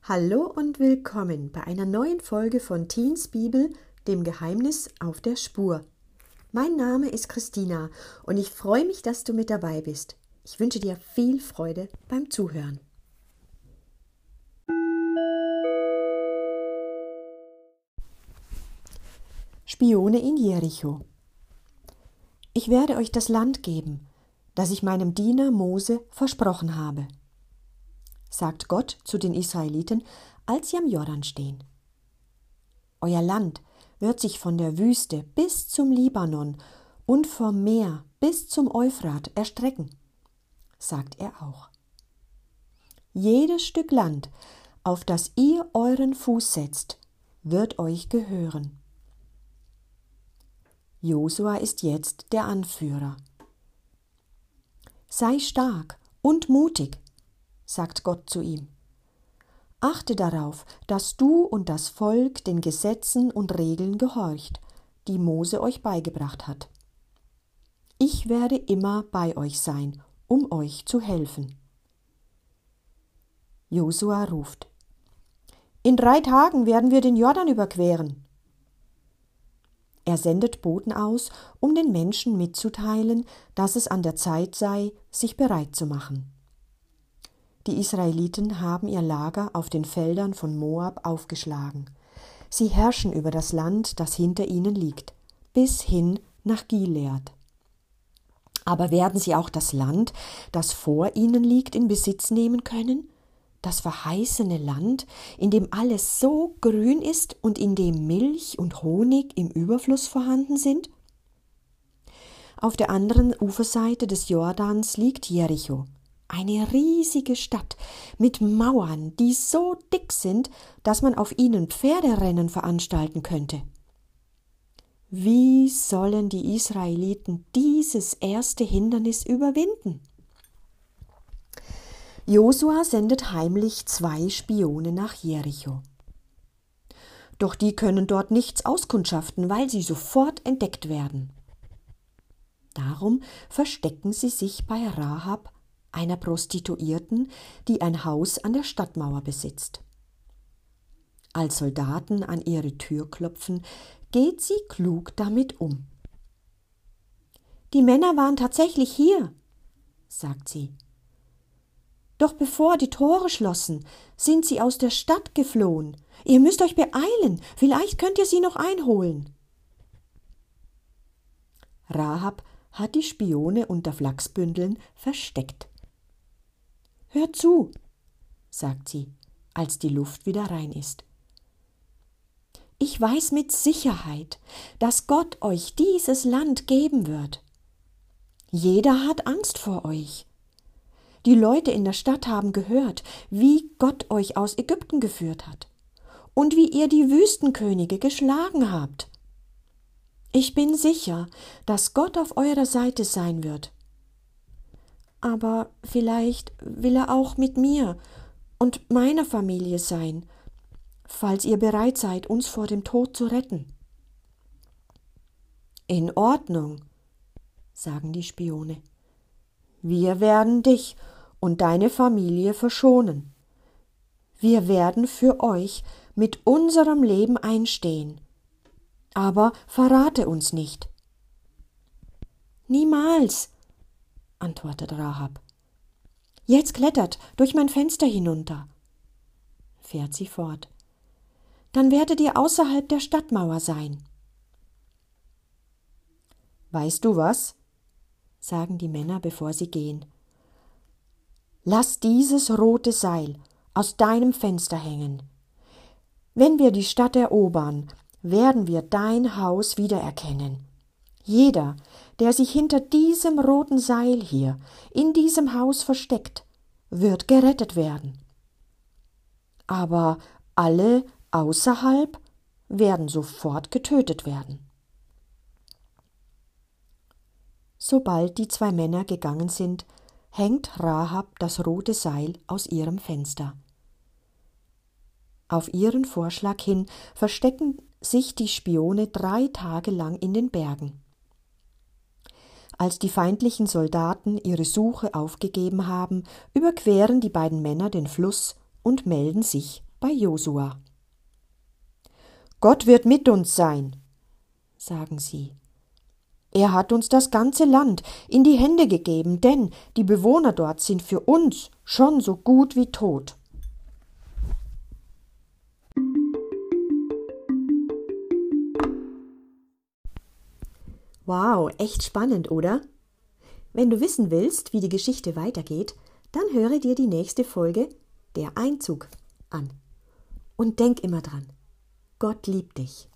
Hallo und willkommen bei einer neuen Folge von Teens Bibel, dem Geheimnis auf der Spur. Mein Name ist Christina und ich freue mich, dass du mit dabei bist. Ich wünsche dir viel Freude beim Zuhören. Spione in Jericho. Ich werde euch das Land geben, das ich meinem Diener Mose versprochen habe, sagt Gott zu den Israeliten, als sie am Jordan stehen. Euer Land wird sich von der Wüste bis zum Libanon und vom Meer bis zum Euphrat erstrecken, sagt er auch. Jedes Stück Land, auf das ihr euren Fuß setzt, wird euch gehören. Josua ist jetzt der Anführer. Sei stark und mutig, sagt Gott zu ihm. Achte darauf, dass du und das Volk den Gesetzen und Regeln gehorcht, die Mose euch beigebracht hat. Ich werde immer bei euch sein, um euch zu helfen. Josua ruft: In 3 Tagen werden wir den Jordan überqueren. Er sendet Boten aus, um den Menschen mitzuteilen, dass es an der Zeit sei, sich bereit zu machen. Die Israeliten haben ihr Lager auf den Feldern von Moab aufgeschlagen. Sie herrschen über das Land, das hinter ihnen liegt, bis hin nach Gilead. Aber werden sie auch das Land, das vor ihnen liegt, in Besitz nehmen können? Das verheißene Land, in dem alles so grün ist und in dem Milch und Honig im Überfluss vorhanden sind? Auf der anderen Uferseite des Jordans liegt Jericho, eine riesige Stadt mit Mauern, die so dick sind, dass man auf ihnen Pferderennen veranstalten könnte. Wie sollen die Israeliten dieses erste Hindernis überwinden? Josua sendet heimlich 2 Spione nach Jericho. Doch die können dort nichts auskundschaften, weil sie sofort entdeckt werden. Darum verstecken sie sich bei Rahab, einer Prostituierten, die ein Haus an der Stadtmauer besitzt. Als Soldaten an ihre Tür klopfen, geht sie klug damit um. Die Männer waren tatsächlich hier, sagt sie. Doch bevor die Tore schlossen, sind sie aus der Stadt geflohen. Ihr müsst euch beeilen, vielleicht könnt ihr sie noch einholen. Rahab hat die Spione unter Flachsbündeln versteckt. Hört zu, sagt sie, als die Luft wieder rein ist. Ich weiß mit Sicherheit, dass Gott euch dieses Land geben wird. Jeder hat Angst vor euch. Die Leute in der Stadt haben gehört, wie Gott euch aus Ägypten geführt hat und wie ihr die Wüstenkönige geschlagen habt. Ich bin sicher, dass Gott auf eurer Seite sein wird. Aber vielleicht will er auch mit mir und meiner Familie sein, falls ihr bereit seid, uns vor dem Tod zu retten. In Ordnung, sagen die Spione. Wir werden dich und deine Familie verschonen. Wir werden für euch mit unserem Leben einstehen. Aber verrate uns nicht. Niemals, antwortet Rahab. Jetzt klettert durch mein Fenster hinunter, fährt sie fort. Dann werdet ihr außerhalb der Stadtmauer sein. Weißt du was? Sagen die Männer, bevor sie gehen. Lass dieses rote Seil aus deinem Fenster hängen. Wenn wir die Stadt erobern, werden wir dein Haus wiedererkennen. Jeder, der sich hinter diesem roten Seil hier in diesem Haus versteckt, wird gerettet werden. Aber alle außerhalb werden sofort getötet werden. Sobald die 2 Männer gegangen sind, hängt Rahab das rote Seil aus ihrem Fenster. Auf ihren Vorschlag hin verstecken sich die Spione 3 Tage lang in den Bergen. Als die feindlichen Soldaten ihre Suche aufgegeben haben, überqueren die beiden Männer den Fluss und melden sich bei Josua. Gott wird mit uns sein, sagen sie. Er hat uns das ganze Land in die Hände gegeben, denn die Bewohner dort sind für uns schon so gut wie tot. Wow, echt spannend, oder? Wenn du wissen willst, wie die Geschichte weitergeht, dann höre dir die nächste Folge, Der Einzug, an. Und denk immer dran, Gott liebt dich.